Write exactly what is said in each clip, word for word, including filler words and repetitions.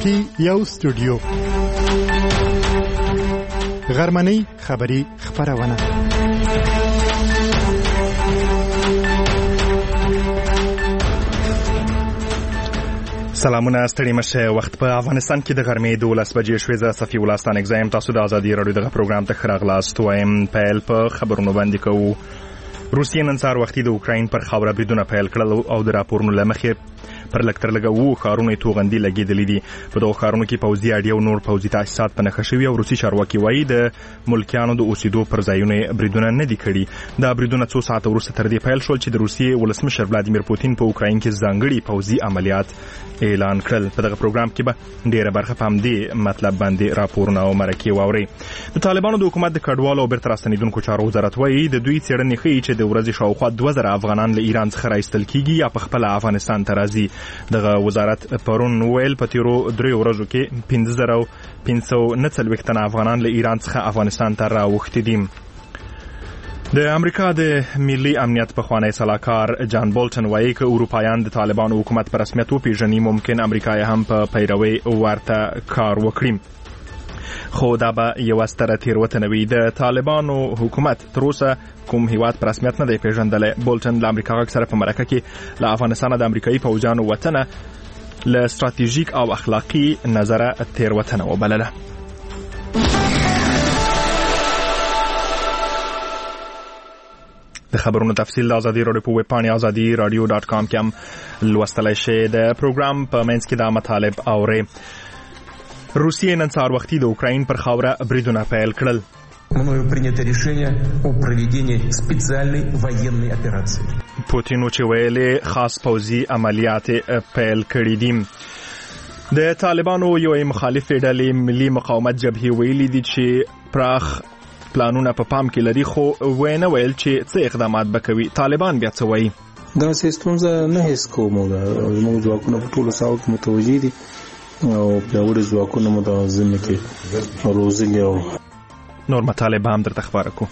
کې یو استودیو غرمنۍ خبری خبرونه سلامونه ستړي مشه وخت په افغانستان کې د غرمې دولس بجې شوې زه صفي ولستان اگزایم تاسو د ازادي رادیو دغه پروګرام ته خراغلاست وایم پیل په خبرونو باندې کوو. روسیې نن سهار وختي د اوکراین پر خاوره بریدونه پیل کړل او د راپورونو له مخې پر لږ تر لږه اووه ښارونه یې توغندي لګېدلي دي. په دغو ښارونو کې پوځي اډې او نور پوځي تاسیسات په نښه شوي او روسي چارواکي وایي د ملکیانو د اوسېدو پر ځایونو یې بریدونه نه دي کړي. دا بریدونه څو ساعته وروسته تر دې پیل شول چې د روسیې ولسمشر ولادیمیر پوتین په اوکراین کې ځانګړي پوځي عملیات اعلان کړل. په دغه پروګرام کې به ډیره برخه په همدې مطلب باندې راپورونه او مرکې واورئ. د طالبانو د حکومت د کډوالو او بیرته راستنېدونکو چارو وزارت وایي د دوی څېړنې ښیي چې د ورځې شاوخوا دوه زره افغانان له ایران څخه راایستل کېږي یا په خپله افغانستان ته راځي. دغه وزارت پرون ویل په تیرو دریو ورځو کې پنځه زره او پنځه سوه نه څلوېښت تنه افغانان له ایران څخه افغانستان ته راوښتي دي. د امریکا د ملي امنیت پخوانی سلاکار جان بولټن وایي که اروپایان د طالبانو حکومت په رسمیت وپېژني ممکن امریکا یې هم په پیروۍ ورته کار وکړي، خو دا به یوه ستره تېروتنه وي. د طالبانو حکومت تر اوسه کوم هیواد په رسمیت نه دی پېژندلی. بولټن له امریکا غږ سره په مرکه کې له افغانستانه د امریکایي پوځیانو وتنه له ستراتیژیک او اخلاقي نظره تېروتنه وبلله. د خبرونو تفصیل د ازادي راډیو په ویب پاڼې ازادي راډیو ډاټ کام کې هم لوستلی شئ. د پروګرام په منځ کې دا مطالب اورئ. روسیې نن سهار وختي د اوکراین پر خاوره بریدونه پیل کړل. мною принято решение о проведении специальной военной операции. پوتین چې ویلې خاص پوځي عملیات پیل کړي دي. د طالبانو یوې مخالفې ډلې ملي مقاومت جبهې ویلي دي چې پراخ پلانونه په پام کې لري، خو وینه ویل چې څه اقدامات به کوي. طالبان بیا څه وایي؟ دا ستونزه نه هیڅ کوم زموږ ځواکونه په ټولو ساحو کې متوجه دي او پیاوړي ځواکونه مو د ځینې کې روزلي او نور مطالب هم درته خبره کو.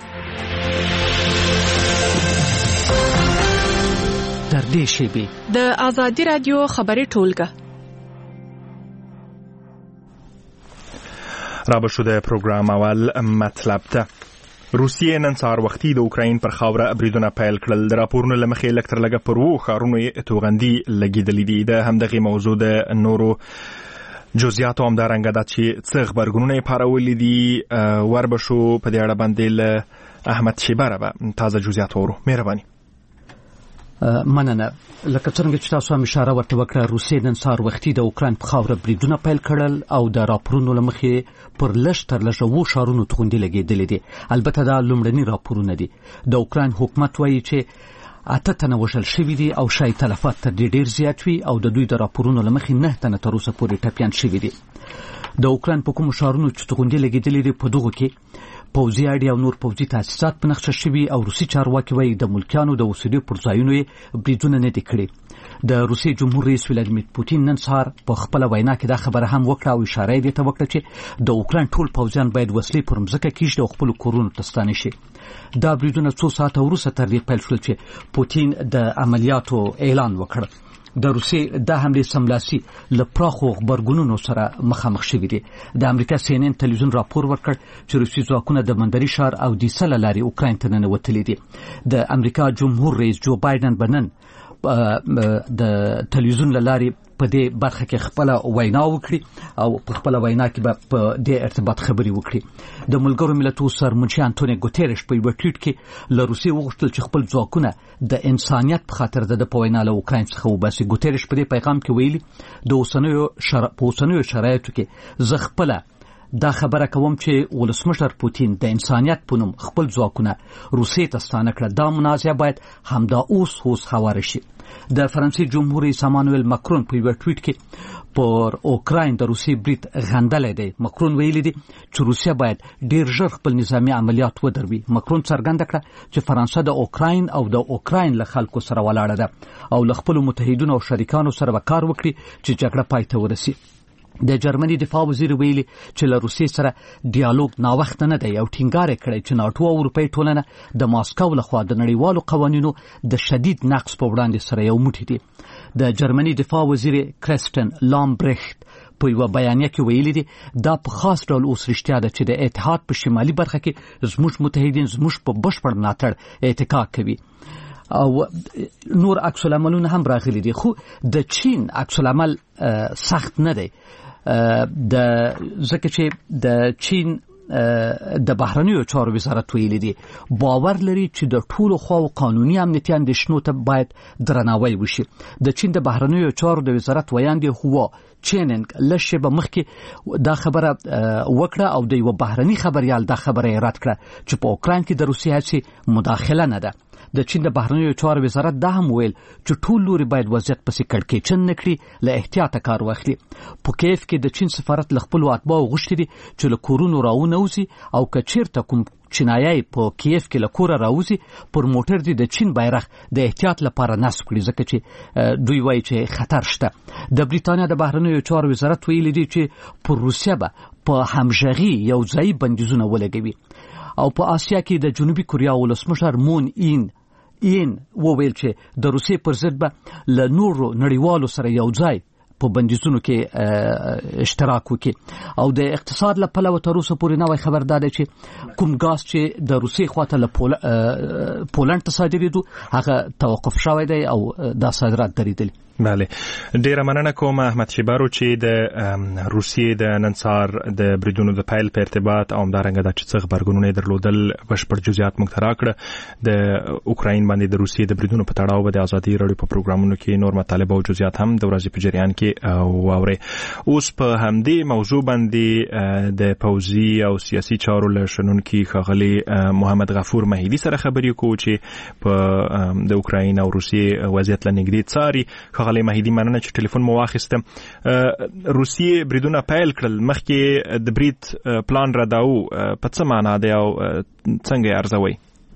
در دې شیبې د ازادي رادیو خبري ټولګه را به شو د پروګرام اول مطلب ته. روسیې نن سهار وختي د اوکراین پر خاوره بریدونه پیل کړل. د راپورونو له مخې لږ تر لږه پر اووه ښارونو یې توغندي لګېدلي دي. د همدغې موضوع د نورو جزئیاتو همدارنګه ده چې څه غبرګونونه یې پارولي دي ور به شو په دې اړه باندې له احمد شیبره به تازه جزئیات وورو. مهرباني. مننه. لکه څنګه چې تاسو هم اشاره ورته وکړه، روسیې نن سهار وختي د اوکراین په خاوره بریدونه پیل کړل او د راپورونو له مخې پر لږ تر لږه اووه ښارونو توغندي لګېدلي دي. البته دا لومړني راپورونه دي. د اوکراین حکومت وایي چې اته تنه وژل شوي دي او شاید تلفات تر دې ډېر زیات وي او د دوی د راپورونو له مخې نه تنه تر اوسه پورې ټپیان شوي دي. د اوکراین په کومو ښارونو چې توغندي لګېدلي دي په دغو کې پوځي اډې او نور پوځي تاسیسات په نښه شوي او روسي چارواکي وایي د ملکیانو د اوسېدو پر ځایونو یې بریدونه نه دي کړي. د روسیې جمهور رئیس ولادیمیر پوتین نن سهار په خپله وینا کې دا خبره هم وکړه او اشاره یې دې ته وکړه چې د اوکراین ټول پوځیان باید وسلې پر مځکه کېږدي او خپلو کورونو ته ستانه شي. دا بریدونه څو ساعته وروسته تر دې پیل شول چې پوتین د عملیاتو اعلان وکړ. د روسیې دا حملې سملاسي له پراخو غبرګونونو سره مخامخ شوي دي. د امریکا سی ان ان تلویزیون راپور ورکړ چې روسي ځواکونه د مندري ښار او دیسه له لارې اوکراین ته ننوتلي دي. د امریکا جمهور رئیس جو بایدن به نن د تلویزیون له لارې په دې برخه کې خپله وینا وکړي او په خپله وینا کې به په دې ارتباط خبرې وکړي. د ملګرو ملتونو سرمنشي انټونی ګوتیرش په یوه ټویټ کې له روسیې وغوښتل چې خپل ځواکونه د انسانیت په خاطر د په وینا له اوکراین څخه وباسي. ګوتیرش په دې پیغام کې ویلي د اوسنیو په اوسنیو شرایطو کې زه خپله دا خبره کوم چې ولسمشر پوتین د انسانیت په نوم خپل ځواکونه روسیې ته ستانه کړه. دا منازعه باید همدا اوس اوس هواره شي. د فرانسې جمهور رئیس امانوئل ماکرون په یوه ټویټ کې پر اوکراین د روسیې برید غندلی دی. ماکرون ویلي دي چې روسیه باید ډېر ژر خپل نظامي عملیات ودروي. ماکرون څرګنده کړه چې فرانسه د اوکراین او د اوکراین له خلکو سره ولاړه ده او له خپلو متحدینو او شریکانو سره به کار وکړي چې جګړه پای ته ورسي. د جرمني دفاع وزیر ویلي چې له روسیې سره ډیالوګ ناوخته نه دی او ټینګار کړی چې ناټو او اروپایي ټولنه د ماسکو لخوا د نړیوالو قوانینو د شدید نقض په وړاندې سره یو موټی دي. د جرمني دفاع وزیر کرستن لامبرخت په یو بیانیه کې ویلي دي دا په خاص ډول اوس رښتیا ده چې د اتحاد په شمالي برخه کې زموږ متحدین زموږ په بشپړ ملاتړ اتکا کوي او نور عکس العملونه هم راغلي دي. خو د چین عکس العمل سخت نه دی د ځکه چې د چین د بهرنیو چارو وزارت ویلي دي باور لري چې د ټولو خواو قانوني امنیتي اندېښنو ته باید درناوی وشي. د چین د بهرنیو چارو د وزارت ویاندې هوا چیننګ لږ به مخکې دا خبره وکړه او د یو بهرني خبريال دا خبره رد کړه چې په اوکراین کې د روسیې هڅې مداخله نه ده. د چین د بهرنیو چارو وزارت دا هم ویل چې ټول لوري باید وضعیت پسې کړکېچن نه کړي، له احتیاطه کار واخلي. په کیف کې د چین سفارت له خپلو اتباعو غوښتي دي چې له کورونو راونوځي او که چیرته کوم چینایي په کیف کې له کوره راوځي پر موټر دي د چین بیرغ د احتیاط لپاره نصب کړي ځکه چې دوی وایي چې خطر شته. د بریتانیا د بهرنیو چارو وزارت ویلي دي چې پر روسیه به په همغږي یو ځای بندیزونه ولګوي. او په آسیا کې د جنوبي کوریا ولسمشر مون این این وویل چې د روسیې پر ضد به له نورو نړیوالو سره یو ځای په بندیزونو کې اشتراک وکړي. او د اقتصاد له پلوه تر اوسه پورې نوی خبر دا دی چې کوم ګاز چې د روسیې خواته له پولنډ ته صادرېدو هغه توقف شوی دی او دا صادرات درېدلي. بله، ډیره مننه کوم احمد شیبارو چې د روسیې د نن سهار د بریدونو د پیل په ارتباط او همدارنګه د چې څه خبرګونونه درلودل بشپړ جزئیات موږ ته راکړه. د اوکراین باندې د روسیې د بریدونو په تړاو د ازادي راډیو په پروګرامونو کې نور مطالب او جزئیات هم د ورځې په جریان کې واوري. اوس په همدې موضوع باندې د پوځي او سیاسي چارو له شنونکي ښاغلي محمد غفور مهیدي سره خبرې کوو چې په د اوکراین او روسیې وضعیت له نږدې څاري. ښاغلی مهیدي مننه چې ټلیفون مو واخیسته. روسیې بریدونه پیل کړل، مخکې د برید پلان رداو، په څه معنا دی او څنګه یې ارزوئ؟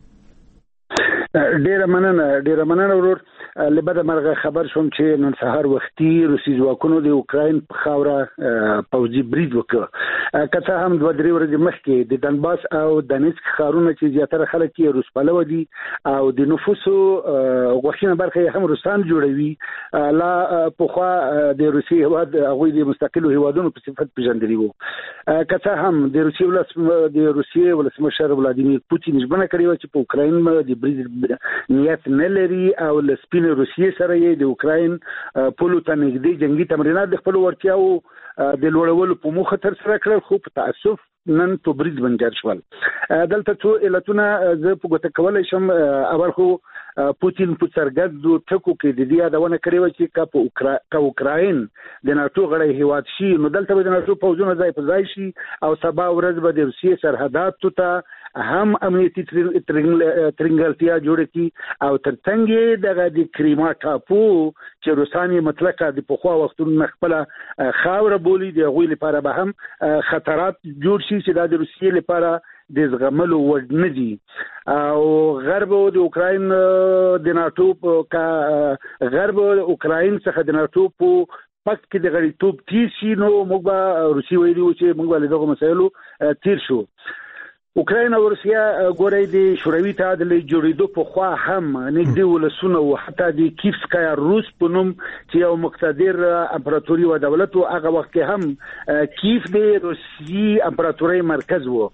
ډیره مننه ډیره مننه ورور. لبده مرغه خبر شوم چې نن سهار وختي روسي ځواکونو د اوکراین په خاوره پوځي برید وکړ. که څه هم دوه درې ورځې مخکې د دنباس او دنیسک ښارونه چې زیاتره خلک یې روس پلوه دي او د نفوسو غوښتنه برخه یې هم روسان جوړوي، لا پخوا د روسي هیواد هغوی د مستقلو هیوادونو په صفت پیژندلي وو. که څه هم د روسي د روسیې ولسمشر ولادیمیر پوتین ژمنه کړې وه چې په اوکراین د برید نیت نه لري او له سپین روسیې سره یې د اوکراین پولو ته نږدې جنگي تمرینات د خپلو وړتیاوو د لوړولو په موخه ترسره کړل، خو په تاسف نن په برید بنجر شول. دلته څو علتونه زه په ګوته کولی شم. اول خو پوتین په څرګندو ټکو کې د دې یادونه کړې وه چې که اوکراین د ناټو غړی هیواد شي نو دلته به د ناټو پوځونه ځای په ځای شي او سبا ورځ به د روسیې سرحداتو ته هم امنیتي ترنګلتیا جوړه کړي او ترڅنګ یې دغه د کریما ټاپو چې روسان یې مطلقه د پخوا وختونو نه خپله خاوره بولي، د هغوی لپاره به هم خطرات جوړ شي چې دا د روسیې لپاره د زغملو وړ نه دي. او غرب د اوکراین د ناټو کا غرب اوکراین څخه د ناټو په پک کې د غړیتوب تیر شي نو موږ به روسي ویلي وو چې موږ به له دغو مسایلو تیر شو. اوکراین او روسیا ګورې د شوروي اتحاد له جوړېدو په خوا هم نږدې ولسونه او حتی د کیفسکایا روس په نوم چې یو مقتدر امپراتوري و دولت او هغه وخت کې هم کیف د روسي امپراتوري مرکز وو.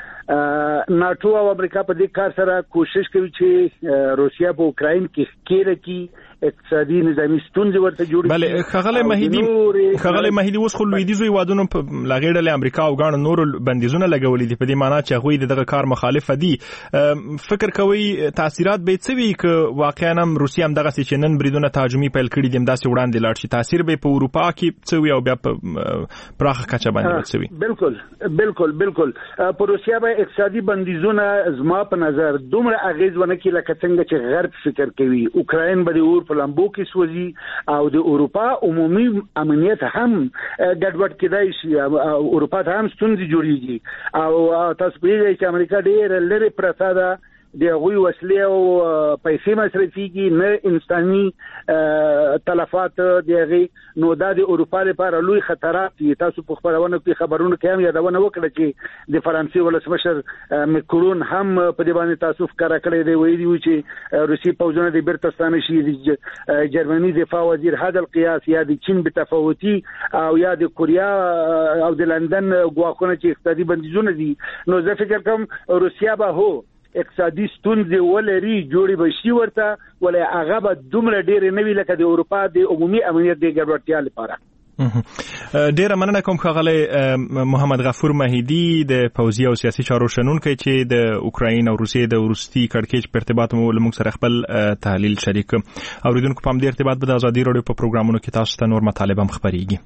ناټو او امریکا په دې کار سره کوشش کوي چې روسیا په اوکراین کې ښکېله کړي، اقتصادي نظامي ستونزې ورته جوړې. بله ښاغلی مهیدي ښاغلی مهیدي اوس خو لویدیځو هیوادونو په لغې ډلې امریکا او ګڼو نورو بندیزونه لګولي دي په دې معنا چې هغوی د دغه کار مخالفه دي. فکر کوئ تاثیرات به یې څه وي که واقعا هم روسیه همدغسې چې نن بریدونه تهاجمي پیل کړي دي همداسې وړاندې لاړ شي، تاثیر به یې په اروپا کې څه وي او بیا په پراخه کچه باندې به څه وي؟ بالکل بالکل بالکل په روسیه به اقتصادي بندیزونه زما په نظر دومره اغیز ونه کړي لکه څنګه چې غرب فکر کوي. اوکراین به د اور په لمبو کې سوځي او د اروپا عمومي امنیت هم ګډوډ کېدای شي، اروپا ته هم ستونزې جوړیږي. او تاسو پوهیږئ چې امریکا ډېره لرې پرته ده د غوي وسلې او پیسې مصرفيږي نه انساني تلفات دیږي نو دا د اروپا لپاره لوی خطرات دي. تاسو په خبرونه کې خبرونه کې هم یادونه وکړه چې د فرانسې ولسمشر مکرون هم په دې باندې تاسو ښکارا کړی دی ویلي و چې روسي پوځونه د بیرتستان شي د جرمني دفاع وزیر هذا القياس یا د چین بتفاوتي او یا د کوریا او د لندن غواخونه چې اقتصادي بندیزونه دي نو زه فکر کوم روسیا به هو اقتصادي ستونزې ولري جوړې بشي ورته ولې هغه به دومره ډېر نه وی لکه د اروپا د عمومي امنیت د ګډوډتیا لپاره. ډیره مننه کوم ښاغلی محمد غفور مهیدی د پوځي او سیاسي چارو شنونکی چې د اوکراین او روسیې د وروستي کړکېچ په ارتباط مو لمونږ سره خپل تحلیل شریک. اوریدونکو په همدې ارتباط به د ازادي راډیو په پروګرامونو کې تاسو ته نور مطالب هم خپریږي.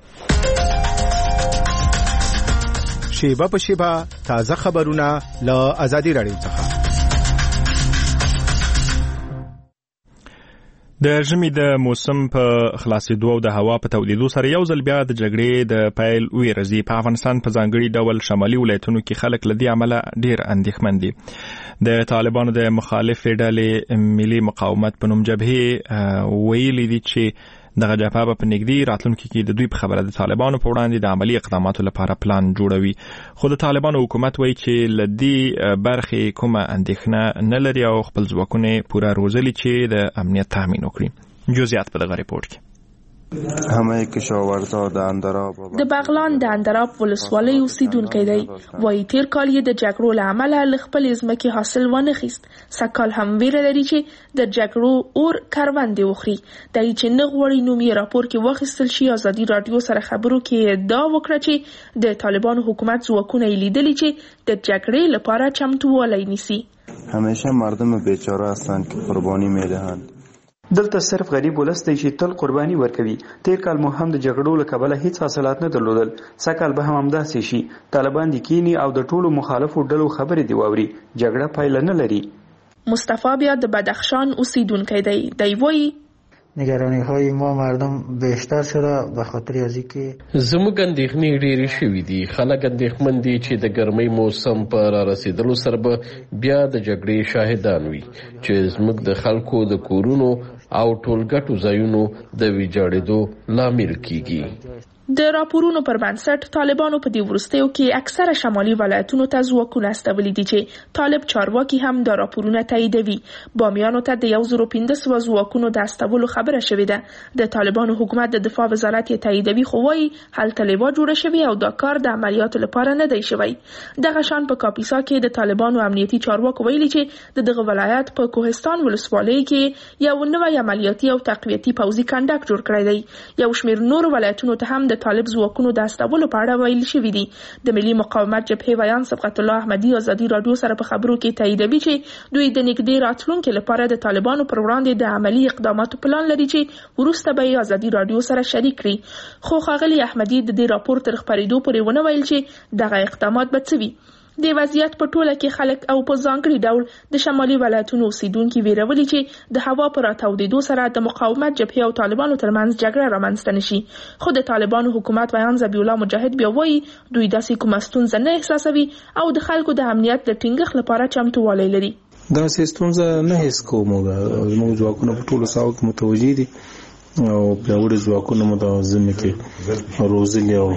شیبه په شیبه تازه خبرونه له ازادي راډیو څخه. د ژمي د موسم په خلاصېدو او د هوا په تودېدو سره یو ځل بیا د جګړې د پیل ویرزي په افغانستان په ځانګړي ډول شمالي ولایتونو کې خلک له دې امله ډېر اندېښمن دي. د طالبانو د مخالفې ډلې ملي مقاومت په نوم جبهې ویلي دي چې دغه جبهه په نږدې راتلونکي کې د دوی په خبره د طالبانو په وړاندې د عملی اقداماتو لپاره پلان جوړوي. خو د طالبانو حکومت وایي چې له دې برخې کومه اندېښنه نه لري او خپل ځواکونه پوره روزلي چې د امنیت تامین وکړي. جزئیات په دغه ریپورت کې. همه کشاورزا د اندراب د بغلان د اندراب ولسوالۍ اوسیدونکی دی. وایي تیر کال یې د جګړو له امله له خپلې ځمکې حاصل ونه خیست. سږکال هم ویره لري چې د جګړو اور کروندې وخوري. دی چې نه غواړي نوم یې راپور کې واخیستل شي. ازادي راډیو سره خبرو کې ادعا وکړه چې د طالبانو حکومت ځواکونه یې لیدلي چې د جګړې لپاره چمتووالی نیسي. همیشه مردم بیچاره هستند که قربانی میدهند. دلته صرف غریب ولس دی چې تل قرباني ورکوي. تیر کال مو هم د جګړو له کبله هیڅ حاصلات نه درلودل. سږکال به هم همداسې شي. طالبان دي کینی او د ټولو مخالفو ډلو خبرې دی واوري. جګړه پایله نه لري. مصطفی بیا د بدخشان اوسیدونکی دی. دی وایي نگرانی های ما مردم بیشتر شده به خاطر از اینکه زموږ اندېښنې ډېرې شوې دي. خلک اندېښمن دي چې د ګرمۍ موسم په را رسیدلو سره به بیا د جګړې شاهدان وي چې زموږ د خلکو د کورونو او ټولګټو ځایونو د ویجاړېدو لامل کیږي. د راپورونو پر بنسټ طالبانو په دې وروستیو کې اکثره شمالي ولایتونو ته ځواکونه استولي دي چې طالب چارواکي هم دا راپورونه تاییدوي. بامیانو ته د یو زرو پنځه سوه ځواکونو د استولو خبره شوې ده. د طالبانو حکومت د دفاع وزارت یې تاییدوي خو وایي هلته لیوا جوړه شوې او دا کار د عملیاتو لپاره نه دی شوی. دغه شان په کاپیسا کې د طالبانو امنیتي چارواکو ویلي چې د دغه ولایت په کوهستان ولسوالۍ کې یو نوی عملیاتي او تقویتي پوځي کنډک جوړ کړی دی. یو شمېر نور ولایتونو ته هم د طالب ځواکونو د استولو په اړه ویل شوي دي. د ملي مقاومت جبهې ویان صبغت الله احمدي ازادي راډیو سره په خبرو کې تاییدوي چې دوی د نږدې راتلونکي لپاره د طالبانو پر وړاندې د عملی اقداماتو پلان لري چې وروسته به یې ازادي راډیو سره شریک کړي. خو ښاغلي احمدي د دې راپور تر خپرېدو پورې ونه ویل چې دغه اقدامات به څه وي. د وضعیت په ټوله کې خلک او په ځانګړي ډول د شمالي ولایتونو اوسیدونکي ویرولي چې د هوا پر راتاودېدو سره د مقاومت جبهې او طالبانو ترمنځ جګړه رامنځته نشي. خو د طالبانو حکومت ویان ذبیح الله مجاهد بیا وایي دوی داسې کومه ستونزه نه احساسوي او د خلکو د امنیت د ټینګښت لپاره چمتووالی لري. داسې ستونزه نه حس کوم. زموږ ځواکونه په ټولو ساحو کې متوجه دي او پیاوړي ځواکونه مو د ځمکې کې روزلي او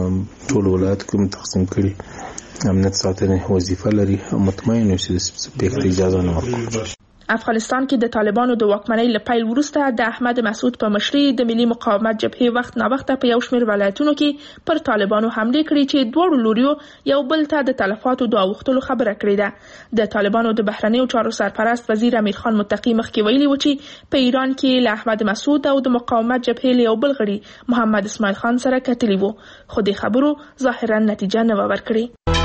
ټول ولایت کې تقسیم کړي. امنیت ساتنې وظیفه لري. مطمئن اوسئ چې اجازه نه ورکوي. افغانستان کې د طالبانو د واکمنۍ له پیل وروسته د احمد مسعود په مشرۍ د ملي مقاومت جبهې وخت نا وخت په یو شمېر ولایتونو کې پر طالبانو حمله کړې چې دواړو لوریو یو بل ته د تلفاتو د اوښتلو خبره کړې ده. د طالبانو د بهرنیو چارو سرپرست وزیر امیر خان متقي مخکې ویلي و چې په ایران کې له احمد مسعود او د مقاومت جبهې له یو بل غړي محمد اسماعیل خان سره کتلي وو خو د خبرو ظاهرا نتیجه نه ورکړي.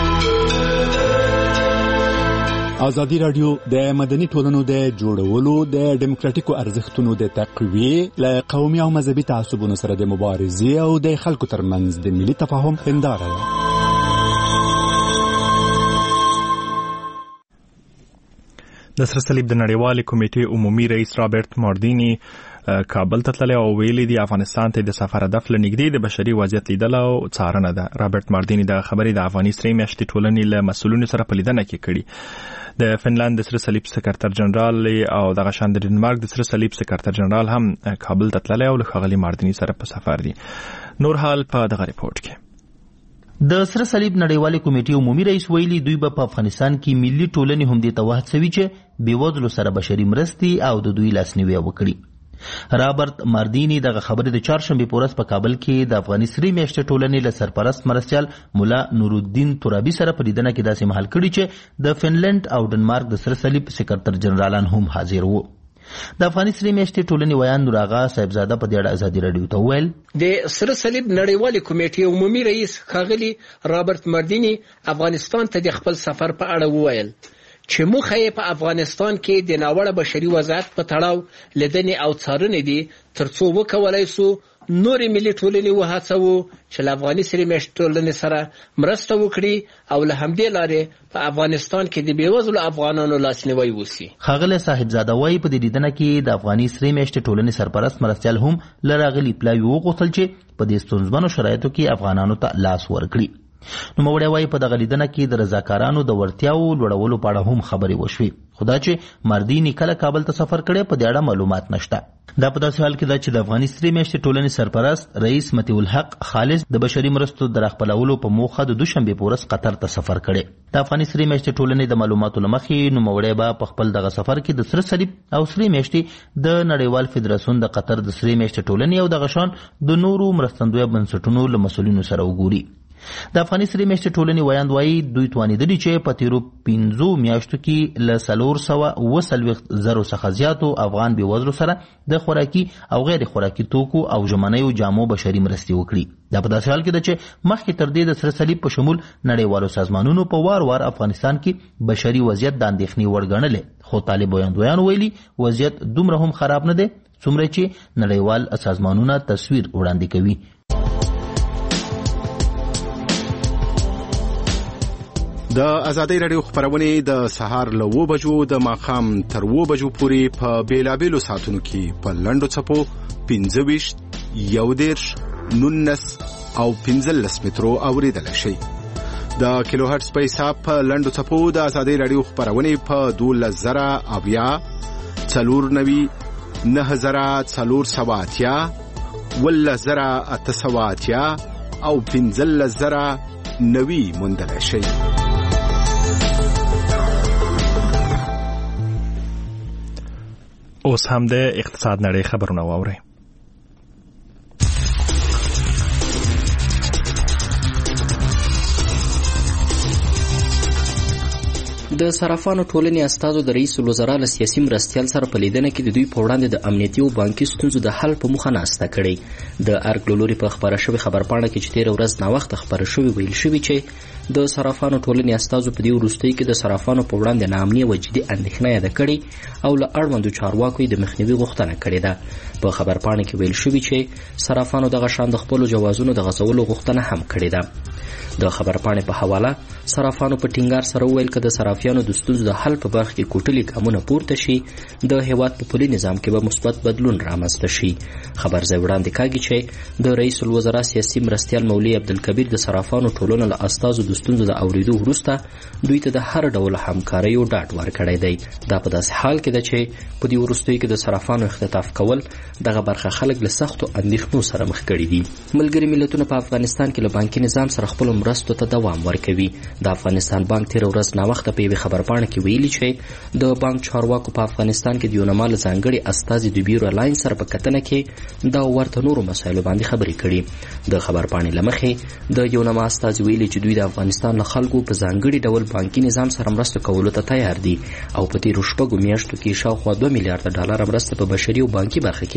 ازادي راډیو د مدني ټولنو د جوړولو د ډیموکراتیکو ارزښتونو د تقویې له قومي او مذهبي تعصبونو سره د مبارزې او د خلکو ترمنځ د ملي تفاهم هنداره ده. د سره صلیب د نړیوالې کمیټې عمومي رئیس رابرټ ماردینی کابل ته تللی او ویلي دی افغانستان ته د سفر هدف له نږدې د بشري وضعیت لیدل او څارنه ده. رابرټ ماردینی د خبرې د افغاني سرې میاشتې ټولنې له مسؤلینو سره په لیدنه کې کړي. د فنلند د سره صلیب سکرټر جنرال او د غشان د ډنمارک د سره صلیب سکرټر جنرال هم کابل ته تللی او له ښاغلي ماردینی سره په سفر دي. نور حال په دغه ریپورت کې. د سره صلیب نړیوالې کمیټې عمومي رئیس ویلي دوی به په افغانستان کې ملي ټولنې هم دې ته وهڅوي چې بېوزلو سره بشري مرستې او د دوی لاسنیوی وکړي. رابرټ ماردینی دغه خبرې د چهارشنبې په ورځ په کابل کې د افغاني سرې میاشتې ټولنې له سرپرست مرستیال مولا نورالدین ترابي سره په لیدنه کې داسې مهال کړي چې د فنلند او ډنمارک د سره صلیب سکرټر جنرالان هم حاضر وو. د افغاني سرې میاشتې ټولنې ویان نور آغا صاحبزاده په دې اړه ازادي راډیو ته وویل د سره صلیب نړیوالې کمیټې عمومي رئیس ښاغلي رابرټ ماردینی افغانستان ته د خپل سفر په اړه وویل چې موخه یې په افغانستان کې د ناوړه بشري وضعیت په تړاو لیدنې او څارنې دي ترڅو وکولای سو نورې ملي ټولنې وهڅوو چې له افغاني سرې میاشتې ټولنې سره مرسته وکړي او له همدې لارې په افغانستان کې د بېوزلو افغانانو لاسنیوی وشي. ښاغلی صاحبزاده وایي په دې لیدنه کې د افغاني سرې میاشتې ټولنې سرپرست مرستیال هم له راغلي پلاوي وغوښتل چې په دې ستونزمنو شرایطو کې افغانانو ته لاس ورکړي. نوموړی وایي په دغه لیدنه کې د رضاکارانو د وړتیاو لوړولو په اړه هم خبرې وشوې، خو دا چې ماردینی کله کابل ته سفر کړی په دې اړه معلومات نشته. دا په داسې حال کې ده چې د افغاني سرې میاشتې ټولنې سرپرست رئیس مطیع الحق خالص د بشري مرستو د راخپلولو په موخه د دوشنبې په ورځ قطر ته سفر کړی. د افغاني سرې میاشتې ټولنې د معلوماتو له مخې نوموړی به په خپل دغه سفر کې د سره صلیب او سرې میاشتې د نړیوال فدراسیون د قطر د سرې میاشتې ټولنې او دغه شان د نورو مرستندویه بنسټونو له مسؤلینو سره وګوري. د افغاني سرې میاشتې ټولنې ویاند وایي دوی توانېدلي چې په تېرو پنځو میاشتو کې له څلور سوه اوه څلوېښت زرو څخه زیاتو افغان بېوزلو سره د خوراکي او غیر خوراکي توکو او ژمنیو جامو بشري مرستې وکړي. دا په داسې حال کې ده چې مخکې تر دې د سره صلیب په شمول نړیوالو سازمانونو په وار وار افغانستان کې بشري وضعیت د اندېښنې وړ ګڼلی، خو طالب ویاندویانو ویلي وضعیت دومره هم خراب نه دی څومره چې نړیوال سازمانونه تصویر وړاندې کوي. د ازادۍ راډیو خپرونې د سهار له اوو بجو د ماښام تر اوو بجو پورې په بیلابیلو ساعتونو کې په لنډو څپو پنځه ویشت، یو دېرش، نولس او پنځلس مترو اورېدلی شئ. د کیلو هرټز په حساب په لنډو څپو د ازادۍ راډیو خپرونې په دولس زره اویا، څلور نوي، نهه زره څلور سوه اتیا، اوولس زره اته سوه اتیا او پنځلس زره نوي موندلی شئ. اوس هم د اقتصاد نړۍ خبرونه واورئ. د صرافانو ټولنې استازو د رئیس الوزرا له سیاسي مرستیال سره په لیدنه کې د دوی په وړاندې د امنیتي او بانکي ستونزو د حل په موخه ناسته کړې. د ارګ له لوري په خپاره شوې خبرپاڼه کې چې تېره ورځ ناوخته خپاره شوې ویل شوي چې د صرافانو ټولنې استازو په دې وروستیو کې د صرافانو په وړاندې ناامني او جدي اندېښنه یاده کړې او له اړوندو چارواکو یې د مخنیوي غوښتنه کړې ده. په خبرپاڼه کې ویل شوي چې صرافانو دغه شان د خپلو جوازونو د غځولو غوښتنه هم کړې ده. د خبرپاڼې په حواله صرافانو په ټینګار سره وویل که د صرافیانو د ستونزو د حل په برخه کې کوټلي ګامونه پورته شي د هیواد په پولي نظام کې به مثبت بدلون رامنځته شي. خبرځای وړاندې کاږي چې د رئیس الوزرا سیاسي مرستیال مولوي عبدالکبیر د صرافانو ټولنو له استازو د ستونزو د اورېدو وروسته دوی ته د هر ډول همکاریو ډاډ ورکړی دی. دا په داسې حال کې ده چې په دې وروستیو کې د صرافانو اختطاف کول دغه برخه خلک له سختو اندېښنو سره مخ کړي دي. ملګري ملتونه په افغانستان کې له بانکي نظام سره خپلو مرستو ته دوام ورکوي. د افغانستان بانک تېره ورځ ناوخته په یوې خبرپاڼه کې ویلي چې د بانک چارواکو په افغانستان کې د یونما له ځانګړي استازي د بیرو لاین سره په کتنه کې دا ورته نورو مسایلو باندې خبرې کړي. د خبرپاڼې له مخې د یونما استازي ویلي چې دوی د افغانستان له خلکو په ځانګړي ډول بانکي نظام سره مرسته کولو ته تیار دي او په تېرو شپږو میاشتو کې شاوخوا دوه میلیارډه ډالر مرسته په بشري او بانکي برخه کې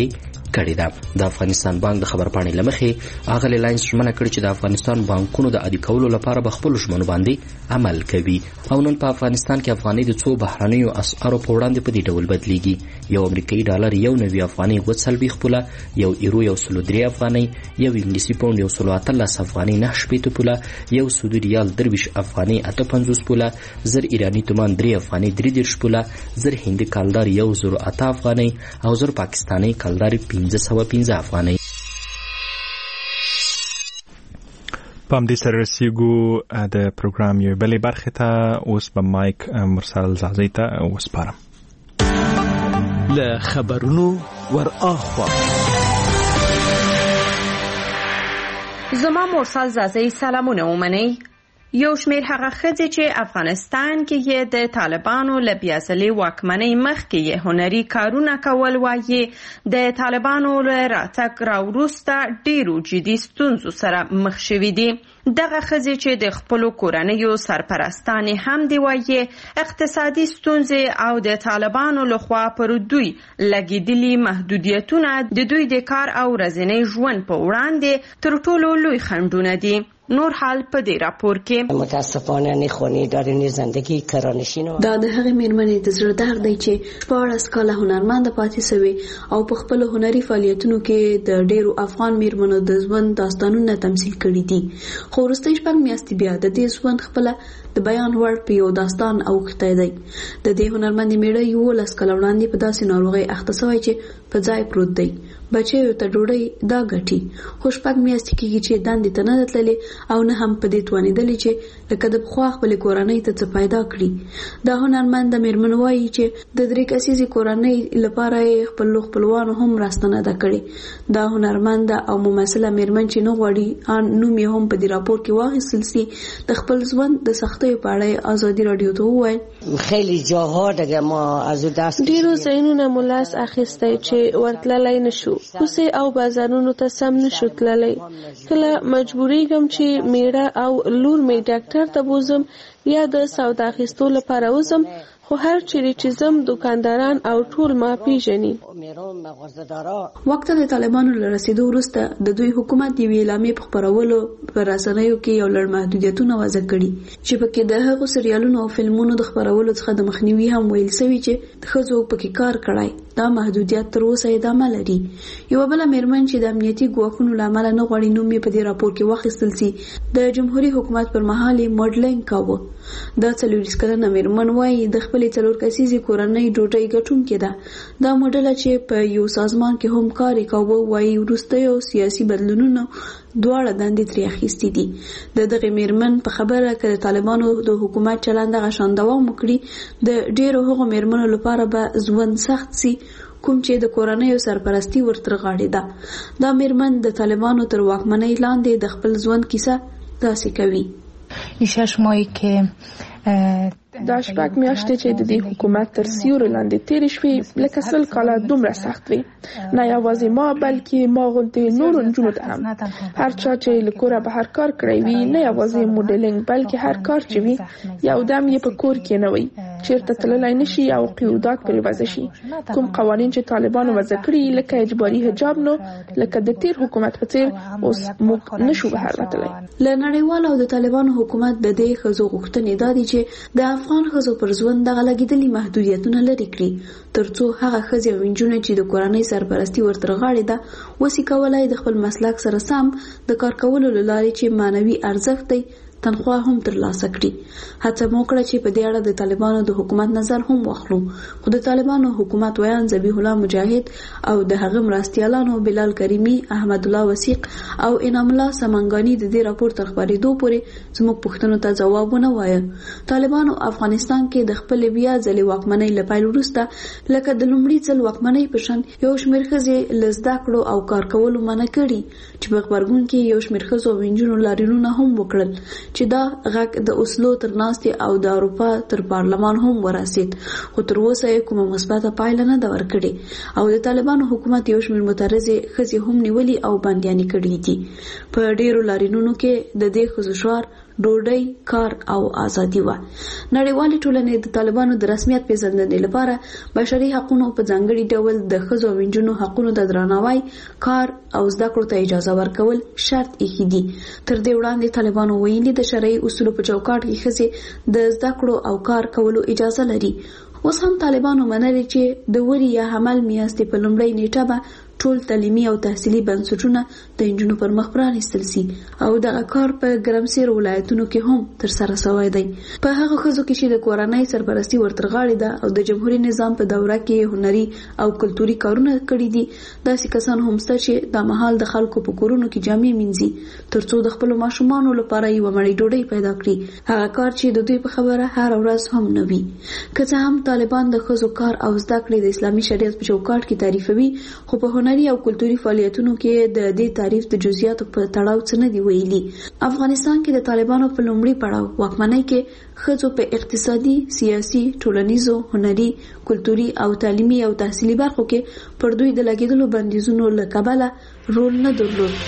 کړې ده. د افغانستان بانک د خبرپاڼې لمخې هغه لاینز ژمنه کړې چې د افغانستان بانکونو د عادي کولو لپاره به خپل ژمنو باندې عمل کوي. او نن په افغانستان کې افغانۍ د څو بهرنیو اسعارو په وړاندې په دې ډول بدلیږي. یو امریکایي ډالر یو نوي افغانۍ اووه څلوېښت پوله، یو ایرو یو سلو درې افغانۍ، یو انګلیسي پونډ یو سلو اتلس افغانۍ نهه شپېته پوله، یو سعودي ریال درویشت افغانۍ اته پنځوس پوله، زر ایراني تومان درې افغانۍ درې دېرش پوله، زر هندي کالدار یو زرو اته افغانۍ او زر پاکستاني کالدار پنځه سوه پنځه افغانۍ. په همدې سره رسیږو د پروګرام یوې بلې برخې ته. اوس به مایک مرسل زازی ته وسپارم. له خبرونو ور اخوا زما مرسل زازی سلامونه ومنئ. یو شمیر هغه ښځې چې افغانستان کې یې د طالبانو له بیازلې واکمنۍ مخکې یې هنري کارونه کول وایي د طالبانو له راتګ راوروسته ډیرو جدي ستونزو سره مخ شوي دي. دغه ښځې چې د خپلو کورنیو سرپرستانې هم دی وایي اقتصادي ستونزې او د طالبانو لخوا پر دوی لګېدلي محدودیتونه د دوی د کار او ورځني ژوند په وړاندې تر ټولو لوی خنډونه دي. نور حال په دې راپور کې متاسفانه نه خونی دارین زندگی کرانشینو دا د هغې میرمنې د زړه درد دی چې شپاړس کاله هنرمند پاتې سوی او په خپل هنري فعالیتونو کې د ډیرو افغان میرمنو د ژوند داستانونه تمثیل کړي دي. خو وروستۍ شپږ میاشتې بیا د دې ژوند خپله د بیان وړ په یو داستان اوښتی دی. د دې هنرمندې میړه یولس کاله وړاندې په داسې ناروغۍ اخته سوی چې په ځای پروت دی. بچیو ته ډوډۍ دا ګټي خو شپږ میاشتې کېږي چې دندې ته نه تللې او نه هم په دې توانېدلې چې لکه د پخوا خپلې کورنۍ ته څه پیدا کړي. دا هنرمند د میرمن وایي چې د درې کسیزې کورنۍ لپاره یې خپل خپلوانو هم مرسته نه ده کړې. دا هنرمند او ممثله میرمن چې نه غواړي نوم یې هم په دې راپور کې واخیستل سي د خپل ژوند د سختیو په اړه ازادي راډیو ته وویل خیلی جاها دیگه ما از دست ډیرو ځایونو نه مو لاس اخیستی چې ورتللی نشو، کوڅې او بازارونو ته سم نشو تللی. کله مجبوریږم چې میړه او لور مې ډاکټر ته بوزم یا د سودا اخیستو لپاره وزم، خو هر چیرې چې زم دکانداران او ټول ما پیژني. وخت د طالبانو له رسیدو وروسته د دوی حکومت د یوې اعلامیې په خپرولو په رسنیو کې یو لړ محدودیتونه وضع کړي چې پکې د هغو سریالونو او فلمونو د خپرولو څخه د مخنیوي هم ویل سوي چې د ښځو پکې کار کړی. دا محدودیت تر اوسه ادامه لري. یوه بله میرمن چې د امنیتي ګواښونو له امله نه غواړي نوم یې په دې راپور کې واخیستل سي د جمهوري حکومت پر مهال یې موډلینګ کاوه. دا څلوېښت کلنه میرمن وایي د خپلې څلور کسیزې کورنۍ ډوډۍ ګټونکې ده. دا موډله چې په یو سازمان کې هم کار یې کاوه وایي وروستیو سیاسي بدلونونو دواړه دندې ترې اخیستې دي. د دغې میرمن په خبره که د طالبانو د حکومت چلند دغه شان دوام وکړي د ډیرو هغو میرمنو لپاره به ژوند سخت سي کوم چې د کورنیو سرپرستی ورتر غاړې ده. دا میرمن د طالبانو تر واکمنۍ لاندې د خپل ژوند کیسه داسې کوي. شش ماهی که دا شپږ میاشتې چې د دې حکومت تر سیوري لاندې تېرې شوې لکه سل کاله دومره سخت وي. نه یوازې ما بلکې ما غوندې نورو نجونو ته هم. هر چا چې له کوره بهر کار کړی وي، نه یوازې موډلینګ بلکې هر کار چې وي، یو دم یې په کور کې نه وي، چیرته تللی نشي او قیودات پرې وضع شي. کوم قوانین چې طالبانو وضع کړي لکه اجباري حجاب نو لکه د تیر حکومت په څیر اوس موږ نشو بهر وتلی. له نړیوال او د طالبانو حکومت د دې ښځو غوښتنې دا دي چې د افغان ښځو پر ژوند دغه لګېدلي محدودیتونه لرې کړي ترڅو هغه ښځې او نجونې چې د کورنۍ سرپرستي ورتر غاړې ده وسې کولی د خپل مسلک سره سم د کار کولو له لارې چې معنوي ارزښت دی تنخوا هم ترلاسه کړي. هڅه مو کړه چې په دې اړه د طالبانو د حکومت نظر هم واخلو، خو د طالبانو حکومت ویان ذبیح الله مجاهد او د هغه مرستیالانو بلال کریمي، احمد الله وثیق او انعام الله سمنګانی د دې راپور تر خپرېدو پورې زموږ پوښتنو ته ځواب ونه وایه. طالبانو افغانستان کې د خپل بیا ځلې واکمنۍ له پیل وروسته لکه د لومړي ځل واکمنۍ په شان یو شمېر ښځې له زده کړو او کار کولو منع کړي چې په غبرګون کې یو شمېر ښځو او نجونو لاریونونه هم وکړل چې دا غږ د اوسلو تر ناستې او د اروپا تر پارلمان هم ورسید، خو تر اوسه یې کومه مثبته پایله نه ده ورکړې او د طالبانو حکومت یو شمېر معترضې ښځې هم نیولي او بندیانې کړي دي. په ډیرو لاریونونو کې د دې ښځو شعار ډوډۍ، کار او ازادي و. نړیوالې ټولنې د طالبانو د رسمیت پیژندنې لپاره بشري حقوقو په ځانګړي ډول د ښځو او نجونو حقوقو ته درناوی، کار او زده کړو ته اجازه ورکول شرط ایښي دي. تر دې وړاندې طالبانو ویلي د شرعي اصولو په چوکاټ کې ښځې د زده کړو او کار کولو اجازه لري. اوس هم طالبانو منلي چې د وري یا حمل میاشتې په لومړۍ نیټه به ټول تعلیمي او تحصیلي بنسټونه د نجونو پر مخ پرانیستل سي او دغه کار په ګرمسیر ولایتونو کې هم تر سره شوی دی. په هغه ښځو کې چې د کورنۍ سرپرستي ورتر غاړې ده او د جمهوریت نظام په دوره کې هنري او کلتوري کارونه کړي دي، داسې کسان هم شته چې د مهال د خلکو په کورونو کې جامې مینځي ترڅو د خپل ماشومانو لپاره یو مړی ډوډۍ پیدا کړي، هغه کار چې د دوی په خبره هر ورځ هم نه وي. که څه هم طالبان د ښځو کار او زده کړې د اسلامي شریعت په چوکاټ کې تعریفوي، خو په هنري او کلتوري فعالیتونو کې د دې تعریف د جزئیاتو په تړاو څه نه دی ویلي. افغانستان کې د طالبانو په لومړي پړاو واکمنۍ کې ښځو په اقتصادي، سیاسي، ټولنیزو، هنري، کلتوري او تعلیمي او تحصیلي برخو کې پر دوی د لګیدلو بندیزونو له کبله رول نه درلود.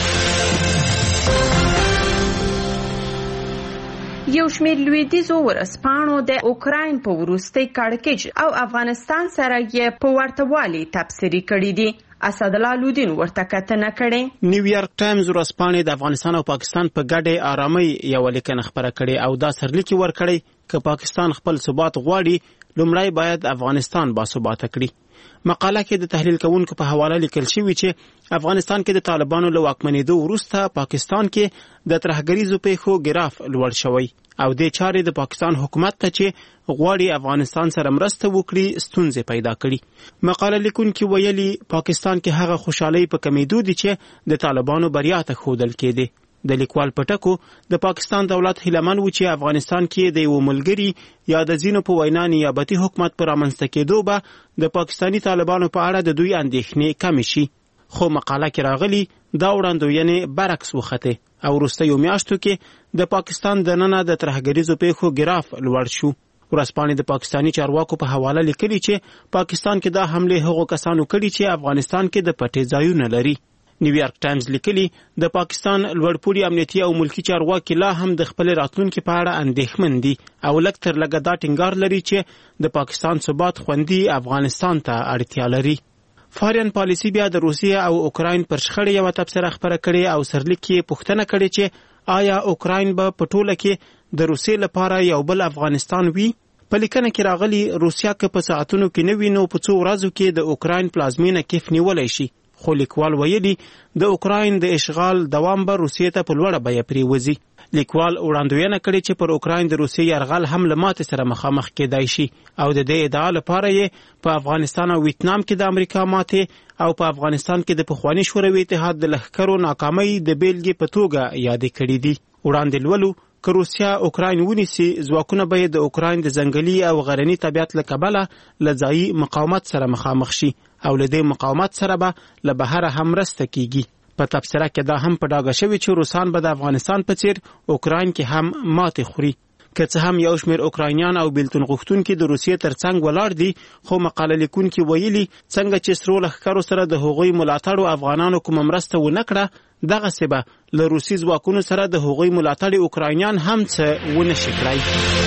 یو شمېر لویدیځو ورځپاڼو د اوکراین په وروستي کړکېچ او افغانستان سره یې په ورته والي تبصرې کړې دي. اسدالله لودین ورته کتنه کړې. نیویارک ټایمز ورځپاڼې د افغانستان او پاکستان په ګډه آرامۍ یو لیکنه خبره کړې او دا سرلیک ورکړی چې پاکستان خپل ثبات غواړي، لومړی باید افغانستان باثباته کړي. مقاله کې د تحلیل کوونکو په حواله لیکل شوی چې افغانستان کې د طالبانو له واکمنېدو وروسته پاکستان کې د ترهګریزو پیښو ګراف لوړ شوی او د چارې د پاکستان حکومت ته چې غواړي افغانستان سره مرسته وکړي ستونزې پیدا کړي. مقاله لیکونکي ویلي پاکستان کې هغه خوشحالي په کمیدو دي چې د طالبانو بریا ته ښودل کېده. د لیکوال پټکو د پاکستان دولت هیلمن و چې افغانستان کې د یو ملګری یا د ځینو په وینا نیابتي حکومت پر رامنځته کېدو به د پاکستاني طالبانو په اړه د دوی اندېښنې کمې شي، خو مقاله کې راغلي دا وړاندوینې برعکس وخته او وروستیو میاشتو کې د پاکستان دننه د ترهګریزو پیښو ګراف لوړ شو. ورځپاڼې د پاکستاني چارواکو په حواله لیکلي چې پاکستان کې دا حمله هغو کسانو کړي چې افغانستان کې د پټې ځایونه لري. نیویارک ټایمز لیکلي د پاکستان لوړپوړي امنیتي او ملکی چارواکي لا هم د خپل راتلونکي په اړه اندېښمن دي او لږ تر لږه دا ټینګار لري چې د پاکستان ثبات خوندي افغانستان ته اړتیا لري. فارین پالیسی بیا د روسیې او اوکراین پر شخړې یو تبصره خبره کړې او سرلیک کې پوښتنه کړې چې آیا اوکراین به په ټوله کې د روسیې لپاره یو بل افغانستان وي؟ په لیکنه کې راغلي روسیا که په ساعتونو کې نه وي نو په څو ورځو کې د اوکراین پلازمینه کیف نیولی شي، خو لیکوال ویلي د اوکراین د اشغال دوام به روسیې ته په لوړه بیه پریوځي. لیکوال وړاندوینه کړې چې پر اوکراین د روسیې یرغل هم له ماتې سره مخامخ کېدای شي او د دې ادعا لپاره یې په افغانستان او ویتنام کې د امریکا ماتې او په افغانستان کې د پخواني شوروي اتحاد د لښکرو ناکامۍ د بیلګې په توګه یادې کړې دي. وړاندې لولو که روسیا اوکراین ونیسي، ځواکونه به د اوکراین د ځنګلي او غرني طبیعت له کبله له ځایي مقاومت سره مخامخ شي او له دې مقاومت سره به له بهره هم مرسته کیږي. په تبصره کې دا هم په ډاګه شوي چې روسان به د افغانستان په څیر اوکراین کې هم ماتې خوري. که څه هم یو شمېر اوکراینیان او بیلتون غوښتونکي د روسیې تر څنګ ولاړ دي، خو مقاله لیکونکي ویلي څنګه چې سرو لښکرو سره د هغوی ملاتړو افغانانو کومه مرسته ونه کړه، دغسې به له روسي ځواکونو سره د هغوی ملاتړي اوکراینیان هم څه ونه شي کړی.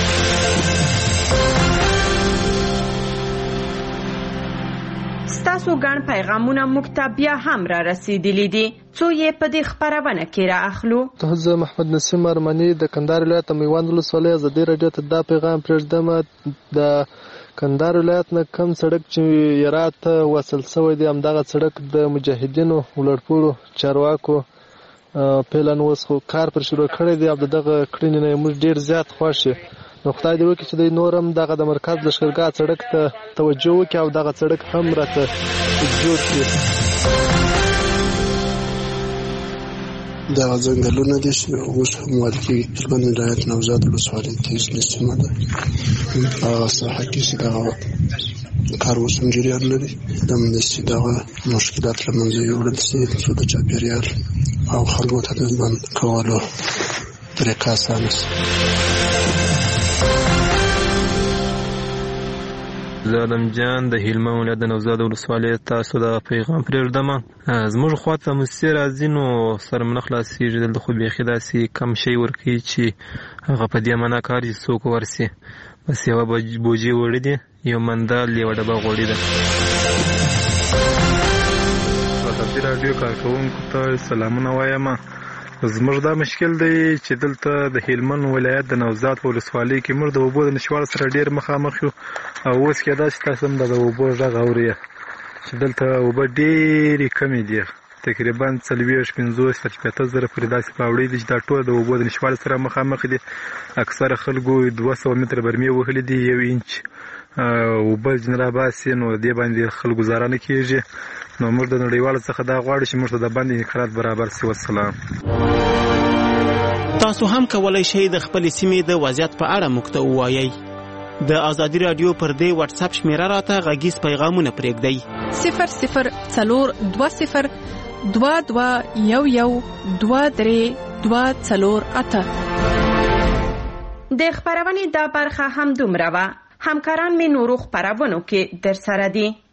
ستاسو ګڼ پیغامونه موږ ته بیا هم را رسیدلی دي، څو یې په دې خپرونه کې را اخلو. زه محمد نسیم ارمني د کندهار ولایت میوند ولسوالۍ ازادي راډیو ته دا پیغام پرېږدم. د کندهار ولایت نه کم سړک چې هرات ته وصل شوی دی، همدغه سړک د مجاهدینو ولاړپوړو چارواکو پلان اوس خو کار پر شروع کړی دی او دغه کړنې نه موږ ډېر زیات خوښ یو. نو خدای دې وکړي چې دوی نور هم دغه د مرکز لښکرګاه سړک ته توجه وکړي او دغه سړک هم راته جوړ کړي. دغه ځنګلونه دي چې اوس هم ویل کېږي هلمند ولایت نوزاد ولسوالۍ تېزنې سیمه ده، هغه ساحه کې چې دغه کار اوس هم جریان لري، همداسې دغه مشکلات له منځه یوړل شي څو د چاپېریال او خلکو ته د ژوند کولو طریقه اسانه شي. زه عالم جان د هلمند ولایت د نوزاد ولسوالۍ تاسو د پیغام پرېږدم. زموږ خوا ته موسسې راځي نو سر مې نه خلاصېږي. دلته خو بیخي داسې کم شی ورکوي چې هغه په دې معنا کار چې څوک ورسي. بس یوه بوجي وړي دي، یو مندال، یوه ډبه غوړي ده. ازادي راډیو کارکوونکو ته سلامونه وایم. زموږ دا مشکل دی چې دلته د هلمند ولایت د نوزاد په ولسوالۍ کې موږ د اوبو د نشتوالي سره ډېر مخامخ یو، او اوس کېدای شي تاسو هم د اوبو غږ اورئ چې دلته اوبه ډېرې کمې دي، تقریبا څلوېښت پنځوس تر شپېته زره پورې داسې پاوړۍ دي چې دا ټول د اوبو د نشتوالي سره مخامخ دي. اکثره خلکو دوه سوه متره برمې وهلي دي، یو انچ اوبه ځینې راباسي، نو دې باندې خلک ګزاره نه کېږي. نو موږ د نړیوالو څخه دا غواړو چې موږ ته د باندې انقلاب برابر سي. والسلام. تاسو هم کولای شئ د خپلې سیمې د وضعیت په اړه موږ ته ووایئ. د ازادي راډیو پر دې واتس اپ شمیره راته غږیز پیغامونه پرېږدئ. صفر صفر څلور دوه صفر دوه دوه یو یو دوه درې دوه څلور اته. د خبرونې دا برخه هم دومره وه. همکاران مې نورو خبرونو کې در سره دي.